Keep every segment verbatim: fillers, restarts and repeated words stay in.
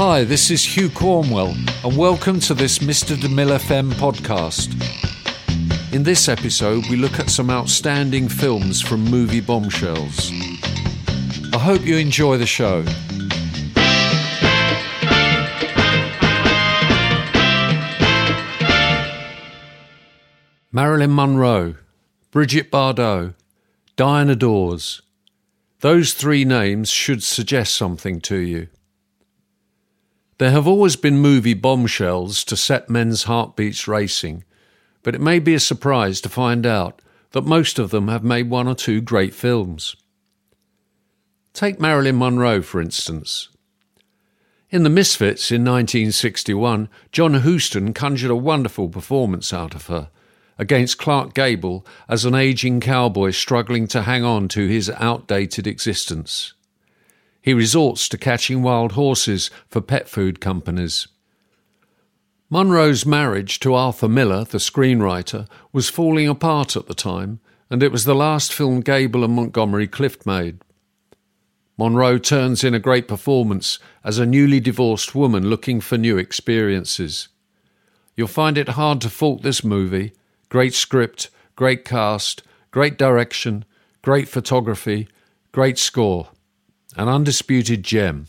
Hi, this is Hugh Cornwell, and welcome to this Mister DeMille F M podcast. In this episode, we look at some outstanding films from movie bombshells. I hope you enjoy the show. Marilyn Monroe, Brigitte Bardot, Diana Dors. Those three names should suggest something to you. There have always been movie bombshells to set men's heartbeats racing, but it may be a surprise to find out that most of them have made one or two great films. Take Marilyn Monroe, for instance. In The Misfits in nineteen sixty-one, John Huston conjured a wonderful performance out of her, against Clark Gable as an aging cowboy struggling to hang on to his outdated existence. He resorts to catching wild horses for pet food companies. Monroe's marriage to Arthur Miller, the screenwriter, was falling apart at the time, and it was the last film Gable and Montgomery Clift made. Monroe turns in a great performance as a newly divorced woman looking for new experiences. You'll find it hard to fault this movie. Great script, great cast, great direction, great photography, great score. An undisputed gem.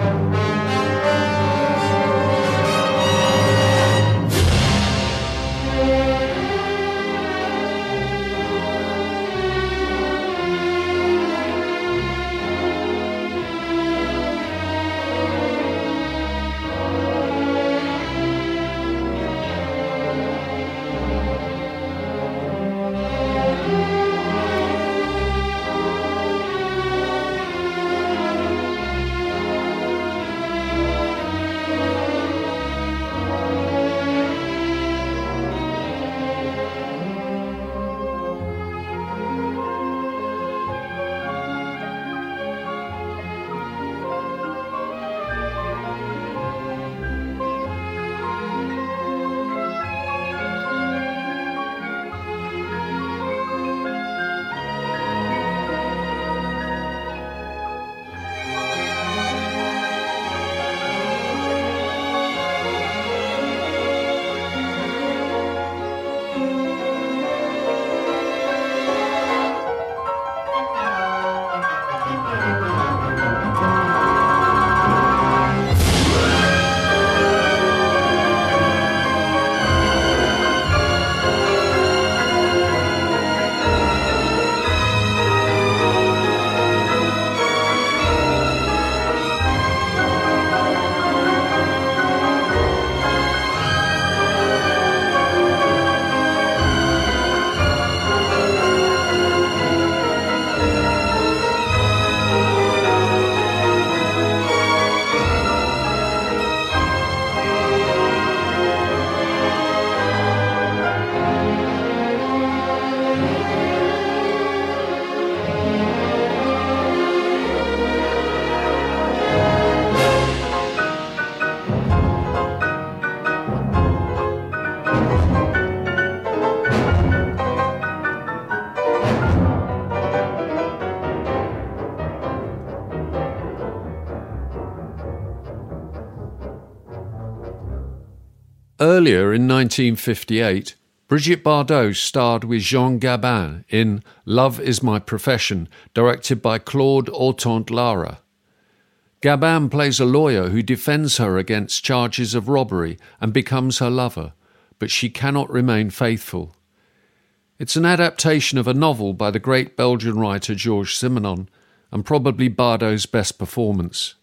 Earlier in nineteen fifty-eight, Brigitte Bardot starred with Jean Gabin in Love is My Profession, directed by Claude Autant-Lara. Gabin plays a lawyer who defends her against charges of robbery and becomes her lover, but she cannot remain faithful. It's an adaptation of a novel by the great Belgian writer Georges Simenon, and probably Bardot's best performance.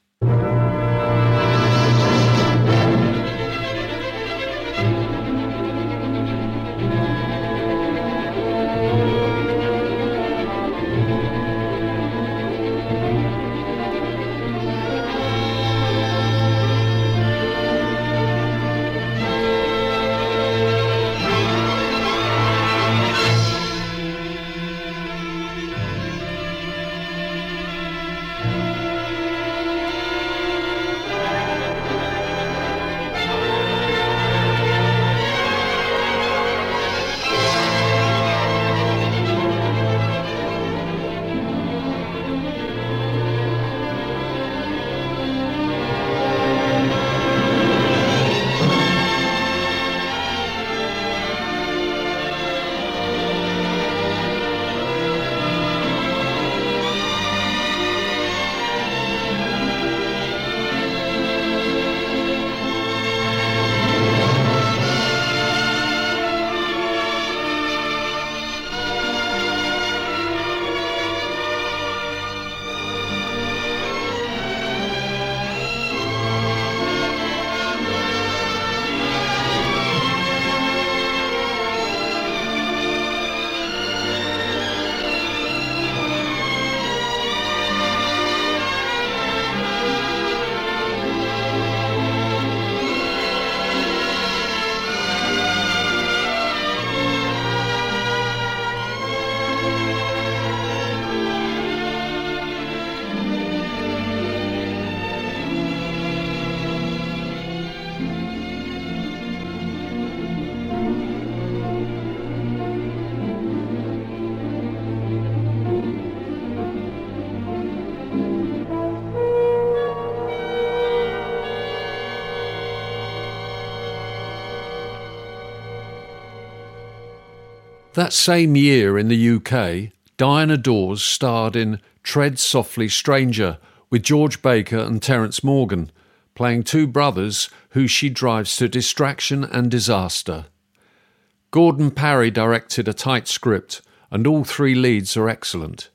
That same year in the U K, Diana Dors starred in Tread Softly Stranger with George Baker and Terence Morgan, playing two brothers who she drives to distraction and disaster. Gordon Parry directed a tight script, and all three leads are excellent.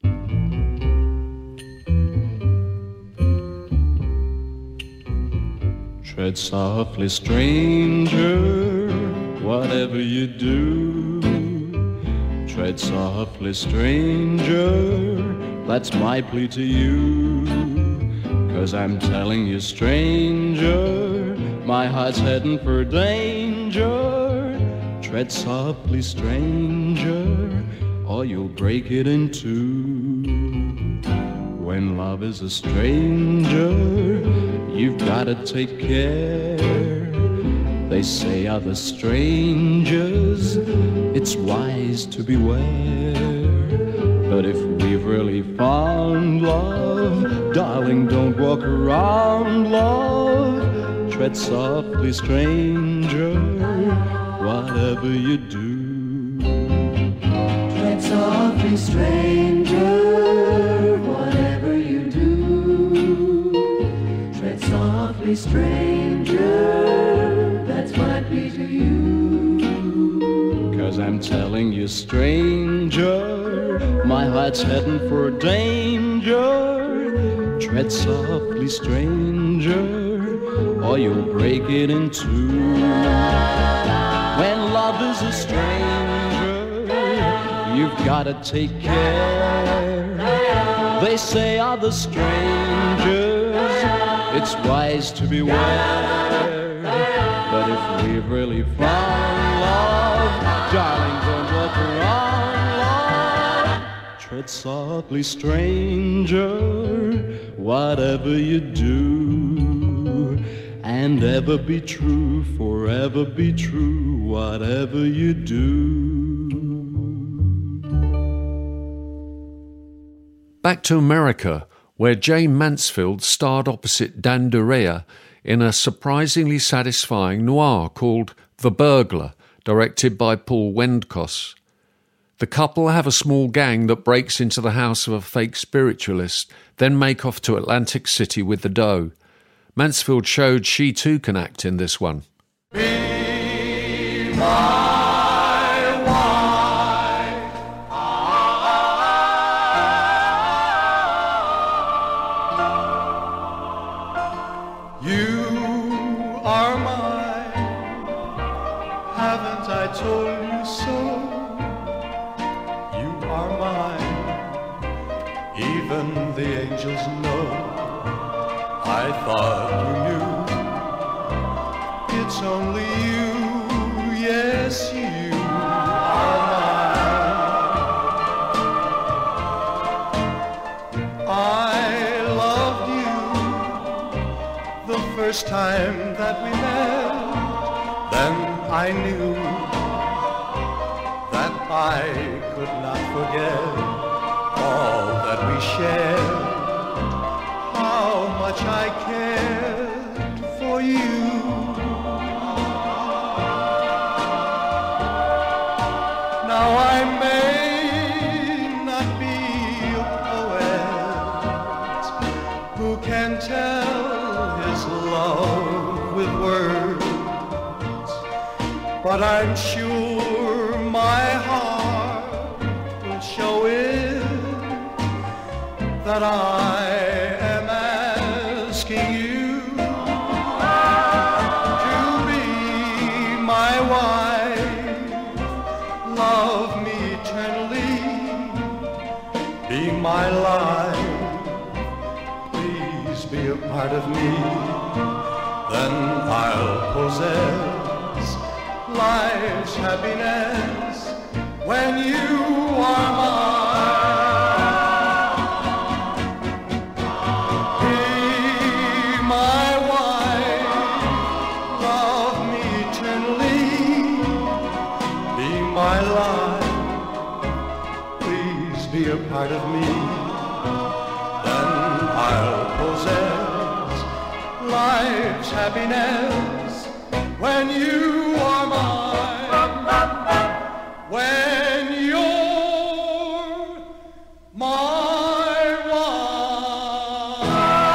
Tread softly, stranger, whatever you do. Tread softly, stranger, that's my plea to you. 'Cause I'm telling you, stranger, my heart's heading for danger. Tread softly, stranger, or you'll break it in two. When love is a stranger, you've gotta take care. They say other strangers, it's wise to beware. But if we've really found love, darling, don't walk around, love. Tread softly, stranger, whatever you do. Tread softly, stranger, whatever you do. Tread softly, stranger, that's my plea to you. 'Cause I'm telling you, stranger, my heart's heading for danger. Tread softly, stranger, or you'll break it in two. When love is a stranger, you've gotta take care. They say other strangers, it's wise to beware. But if we've really found love, darling, don't walk around, love. Tread softly, stranger, whatever you do. And ever be true, forever be true, whatever you do. Back to America, where Jayne Mansfield starred opposite Dan Duryea in a surprisingly satisfying noir called The Burglar, directed by Paul Wendkos. The couple have a small gang that breaks into the house of a fake spiritualist, then make off to Atlantic City with the dough. Mansfield showed she too can act in this one. Be my wife. You are mine. Haven't I told you so? You are mine. Even the angels know. I thought you knew. It's only you, yes, you are mine. I loved you the first time that we met. Then I knew that I could not forget all that we shared. How much I cared for you. Now I may not be a poet who can tell his love with words, but I'm sure my heart will show it that I am asking you to be my wife, love me eternally, be my life, please be a part of me, then I'll possess life's happiness when you are mine. Be a part of me, then I'll possess life's happiness when you are mine. when you're my one.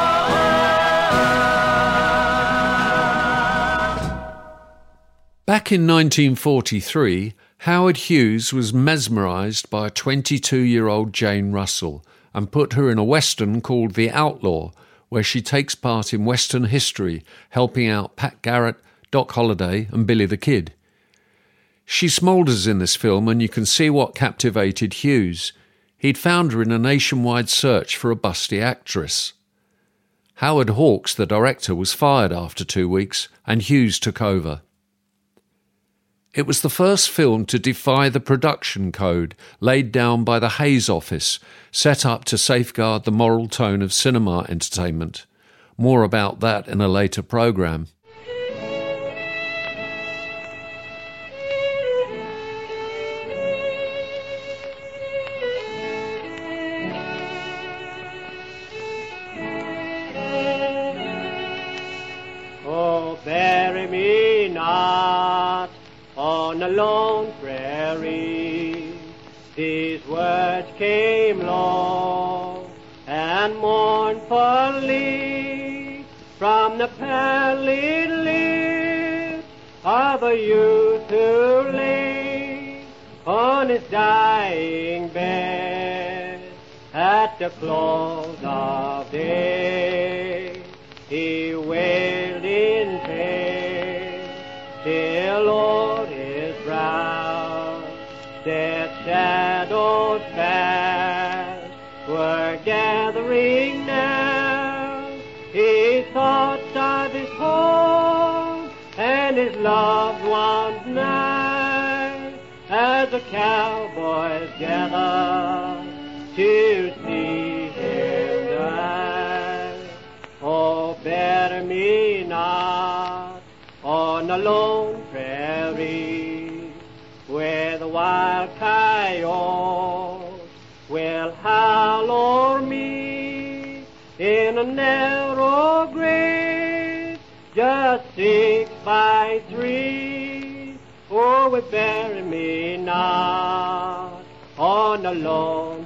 Back in nineteen forty-three, Howard Hughes was mesmerised by a twenty-two-year-old Jane Russell and put her in a western called The Outlaw, where she takes part in Western history, helping out Pat Garrett, Doc Holliday and Billy the Kid. She smoulders in this film, and you can see what captivated Hughes. He'd found her in a nationwide search for a busty actress. Howard Hawks, the director, was fired after two weeks, and Hughes took over. It was the first film to defy the production code laid down by the Hays Office, set up to safeguard the moral tone of cinema entertainment. More about that in a later programme. Oh, bury me not on a lone prairie. These words came low and mournfully from the pallid lips of a youth who lay on his dying bed at the close of day. He wailed in pain till o'er his brow death's shadows fast were gathering now. He thought of his home and his loved ones nigh as the cowboys gather to see him die. Oh, bury me not on a lone prairie where the wild coyotes will howl o'er me in a narrow grave just six by three. Oh, bury me not on a lone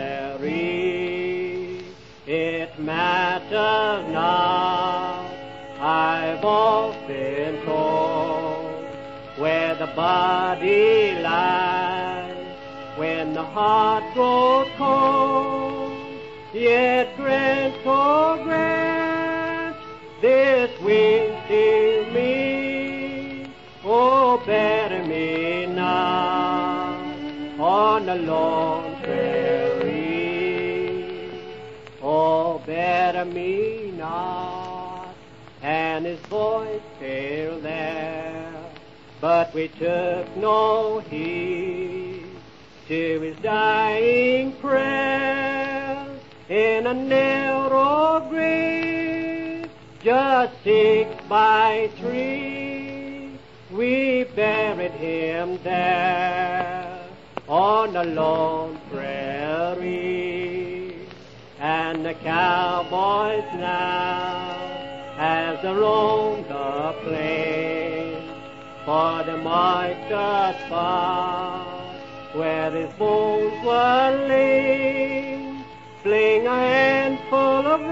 prairie. It matters not, I've often told, where the body lies when the heart grows cold. Yet grant, oh grant, this wish to me. Oh, bury me not on the lone prairie. Oh, bury me not. And his voice failed there, but we took no heed to his dying prayer in a narrow grave just six by three. We buried him there on the lone prairie. And the cowboys now, as they roam the plain, for the marked spot where his bones were laid, fling a handful of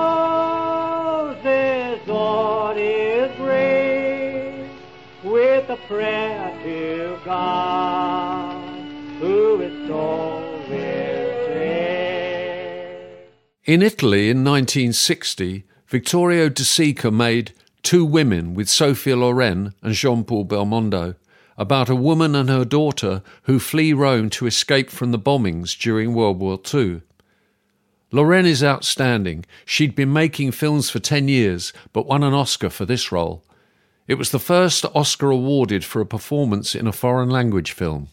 roses on his grave with a prayer to God, who his soul will save. In Italy in nineteen sixty, Vittorio De Sica made Two Women with Sophia Loren and Jean-Paul Belmondo, about a woman and her daughter who flee Rome to escape from the bombings during World War Two. Loren is outstanding. She'd been making films for ten years, but won an Oscar for this role. It was the first Oscar awarded for a performance in a foreign language film.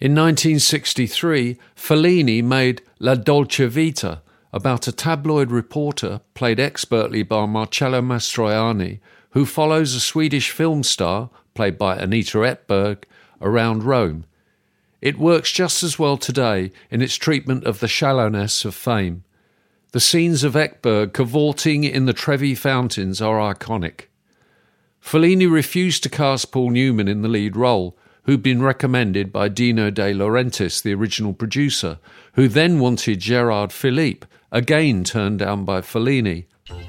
In nineteen sixty-three, Fellini made La Dolce Vita, about a tabloid reporter, played expertly by Marcello Mastroianni, who follows a Swedish film star, played by Anita Ekberg, around Rome. It works just as well today in its treatment of the shallowness of fame. The scenes of Ekberg cavorting in the Trevi fountains are iconic. Fellini refused to cast Paul Newman in the lead role, who'd been recommended by Dino De Laurentiis, the original producer, who then wanted Gerard Philippe, again turned down by Fellini.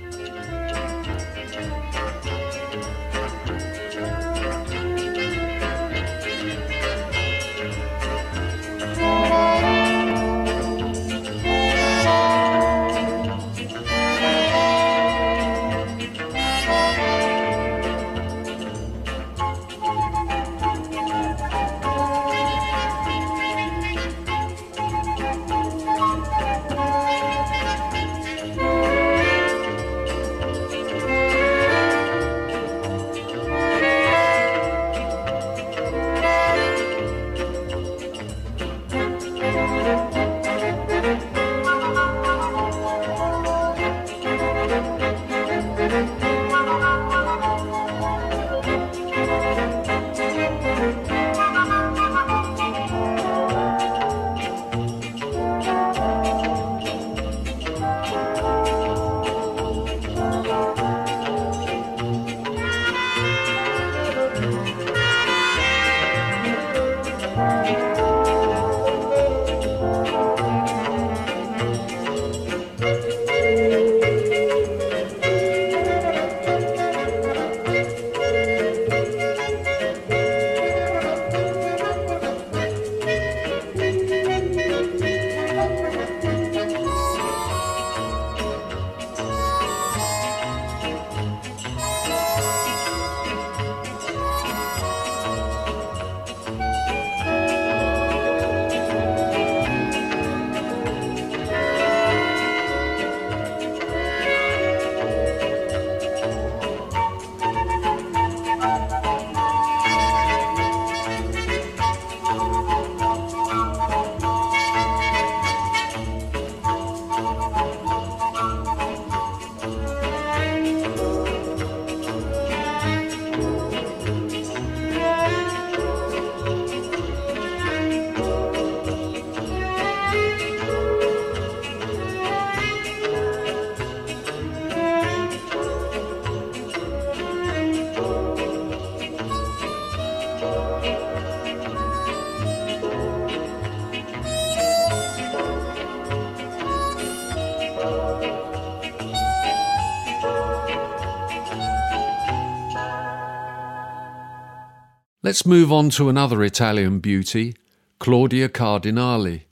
Let's move on to another Italian beauty, Claudia Cardinali.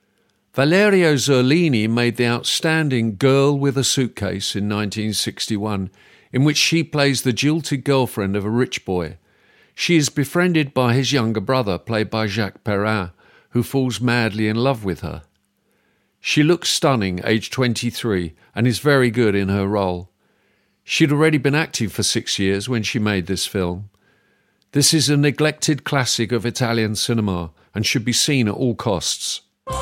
Valerio Zerlini made the outstanding Girl with a Suitcase in nineteen sixty-one, in which she plays the jilted girlfriend of a rich boy. She is befriended by his younger brother, played by Jacques Perrin, who falls madly in love with her. She looks stunning, aged twenty-three, and is very good in her role. She'd already been active for six years when she made this film. This is a neglected classic of Italian cinema and should be seen at all costs.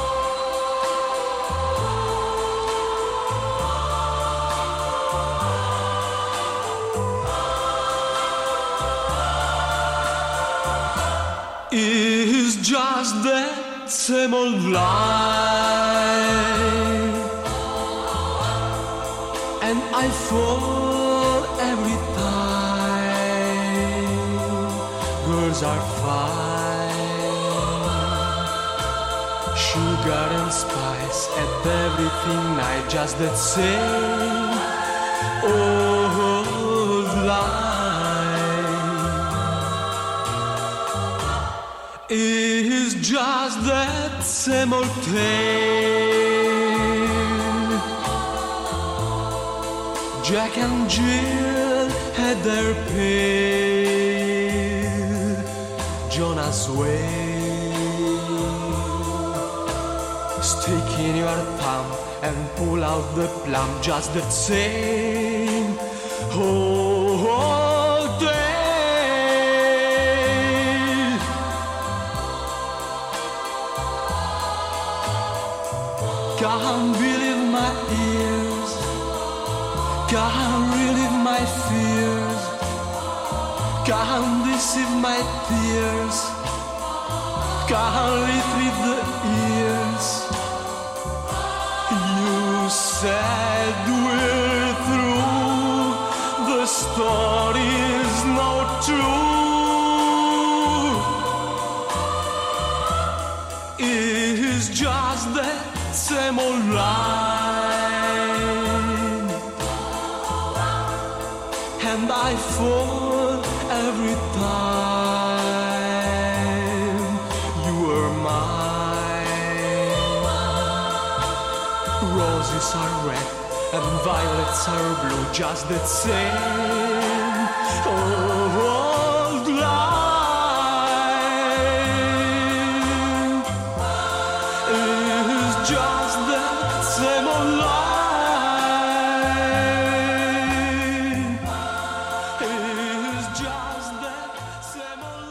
It's just that same old lie, and I fall every time. Girls are fine, sugar and spice and everything, I just that same old lie. It's just that same old tale. Jack and Jill had their pail, John as well. Stick in your thumb and pull out the plum, just that same old tale. Can't relieve my fears, can't deceive my tears, can't retrieve the years. You said we're through, the story's not true. It's just that same old line, and I fall every time you were mine. Roses are red and violets are blue, just the same old line. It's just the same old line. It's just the same old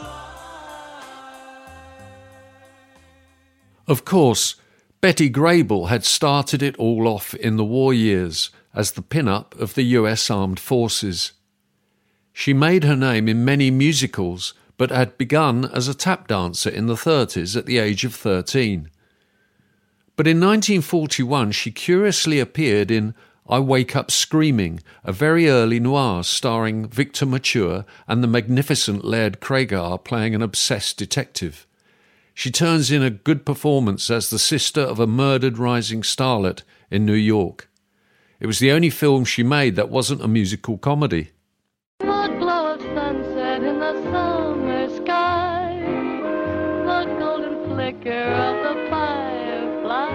line. Of course, Betty Grable had started it all off in the war years as the pin-up of the U S Armed Forces. She made her name in many musicals, but had begun as a tap dancer in the thirties at the age of thirteen. But in nineteen forty-one she curiously appeared in I Wake Up Screaming, a very early noir starring Victor Mature and the magnificent Laird Cregar playing an obsessed detective. She turns in a good performance as the sister of a murdered rising starlet in New York. It was the only film she made that wasn't a musical comedy. The glow of sunset in the summer sky, the golden flicker of the firefly,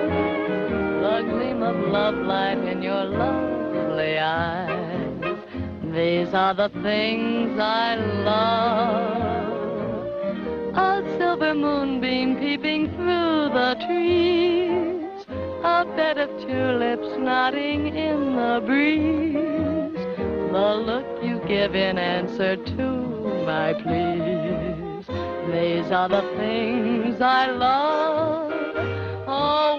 the gleam of love light in your lovely eyes. These are the things I love. A silver moonbeam peeping through the trees, a bed of tulips nodding in the breeze, the look you give in answer to my pleas. These are the things I love. Oh,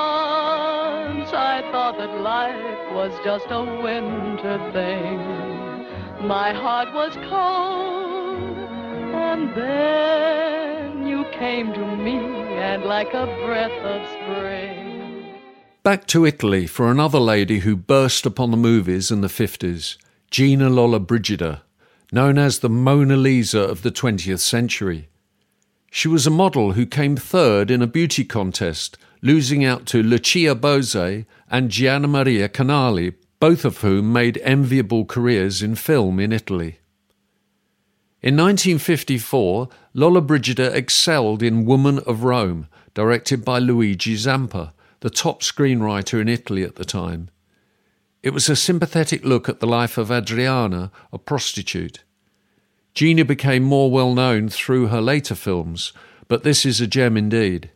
once I thought that life was just a winter thing. My heart was cold, and then you came to me, and like a breath of spring. Back to Italy for another lady who burst upon the movies in the fifties, Gina Lollobrigida, known as the Mona Lisa of the twentieth century. She was a model who came third in a beauty contest, losing out to Lucia Bose and Gianna Maria Canali, both of whom made enviable careers in film in Italy. In nineteen fifty-four, Lollobrigida excelled in Woman of Rome, directed by Luigi Zampa, the top screenwriter in Italy at the time. It was a sympathetic look at the life of Adriana, a prostitute. Gina became more well known through her later films, but this is a gem indeed.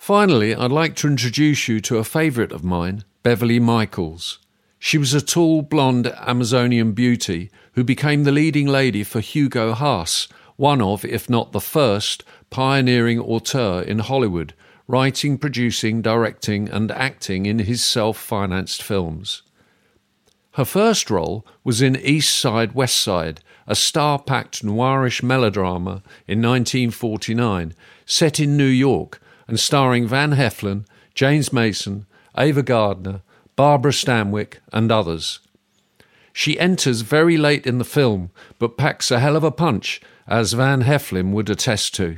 Finally, I'd like to introduce you to a favourite of mine, Beverly Michaels. She was a tall, blonde Amazonian beauty who became the leading lady for Hugo Haas, one of, if not the first, pioneering auteur in Hollywood, writing, producing, directing and acting in his self-financed films. Her first role was in East Side, West Side, a star-packed noirish melodrama in nineteen forty-nine, set in New York and starring Van Heflin, James Mason, Ava Gardner, Barbara Stanwyck and others. She enters very late in the film, but packs a hell of a punch, as Van Heflin would attest to.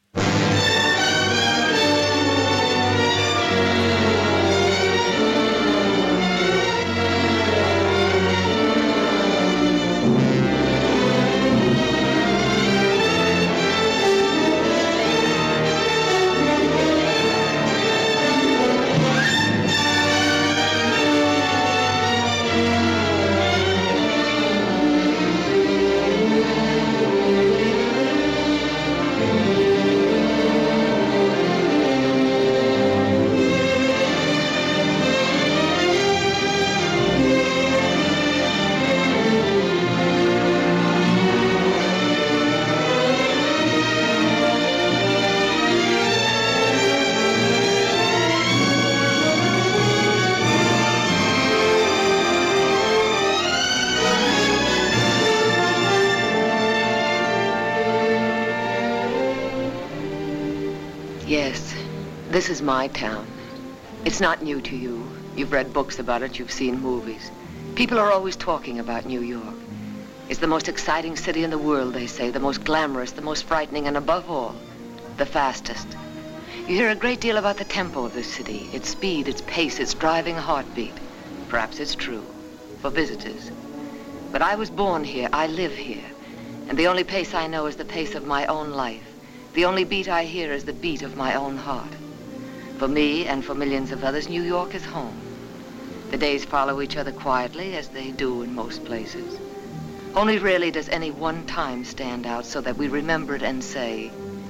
Yes, this is my town. It's not new to you. You've read books about it, you've seen movies. People are always talking about New York. It's the most exciting city in the world, they say, the most glamorous, the most frightening, and above all, the fastest. You hear a great deal about the tempo of this city, its speed, its pace, its driving heartbeat. Perhaps it's true, for visitors. But I was born here, I live here, and the only pace I know is the pace of my own life. The only beat I hear is the beat of my own heart. For me and for millions of others, New York is home. The days follow each other quietly, as they do in most places. Only rarely does any one time stand out so that we remember it and say,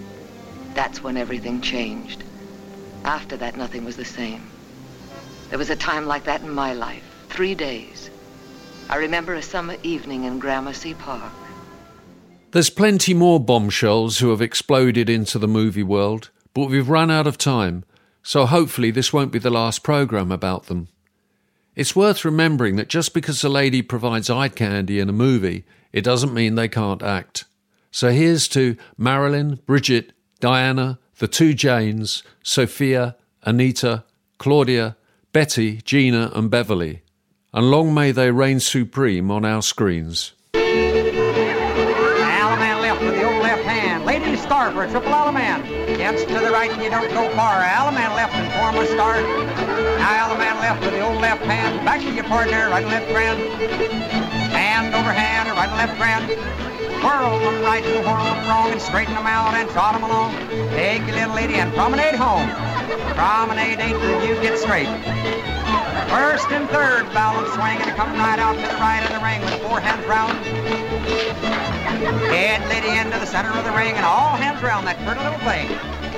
that's when everything changed. After that, nothing was the same. There was a time like that in my life, three days. I remember a summer evening in Gramercy Park. There's plenty more bombshells who have exploded into the movie world, but we've run out of time, so hopefully this won't be the last programme about them. It's worth remembering that just because a lady provides eye candy in a movie, it doesn't mean they can't act. So here's to Marilyn, Bridget, Diana, the two Janes, Sophia, Anita, Claudia, Betty, Gina and Beverly. And long may they reign supreme on our screens. Ladies, star for a triple Alaman. Against to the right and you don't go far. Alaman left and form a start. Now Alaman left with the old left hand. Back to your partner, right and left grand. Hand over hand, right and left grand. Whirl them right and whirl them wrong and straighten them out and trot them along. Take your little lady and promenade home. Promenade ain't till you get straight. First and third, balance swing and come right out to the right of the ring with the four hands round. Head lady into the center of the ring and all hands round that pretty little thing.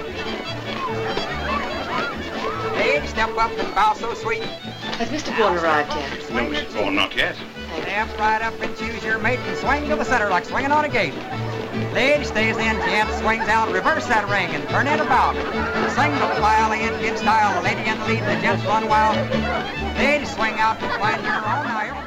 Lady, step up and bow so sweet. Has Mister Bourne arrived yet? No, Missus Bourne, not yet. Step right up and choose your mate and swing to the center like swinging on a gate. Lady stays in, gent swings out, reverse that ring and turn it about. Sing the file, the Indian style, the lady in the lead, the gents run wild. Lady swing out to find your own. Now,